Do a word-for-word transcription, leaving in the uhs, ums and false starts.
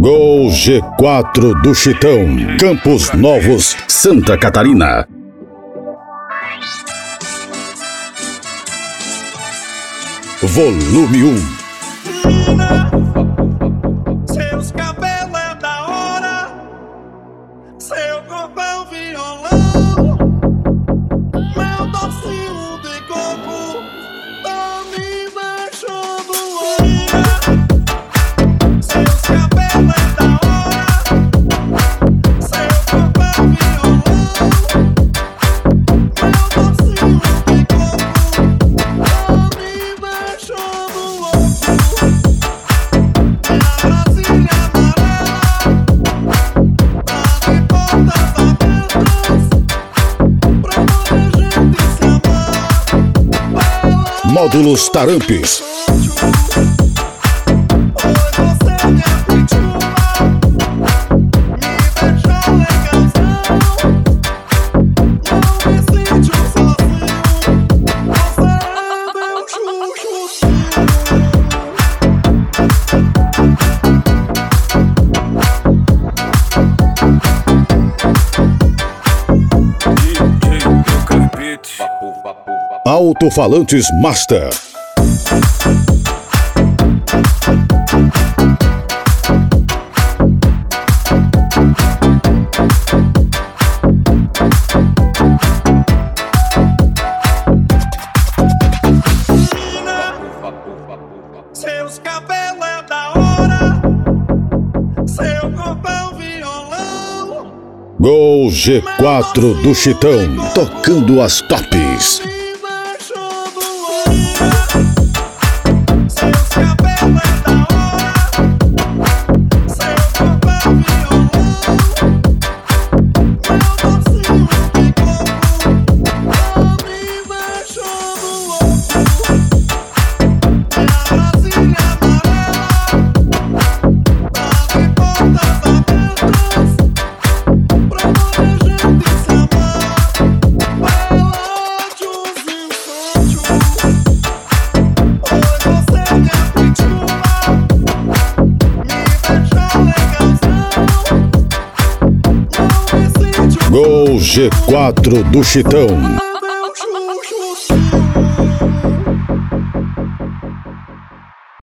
Gol G quatro do Chitão, Campos Novos, Santa Catarina. Volume um. Seus cabelos é da hora, seu corpo é um violão, meu docinho de coco tá me deixando louca. Seus cabelos é da hora, seu corpo é um violão, meu docinho de coco tá me deixando louco. Módulos Tarampes. Alto-falantes Master. Seus cabelos é da hora, seu corpo é um violão. Gol G quatro do Chitão, tocando as tops. Gol G quatro do Chitão.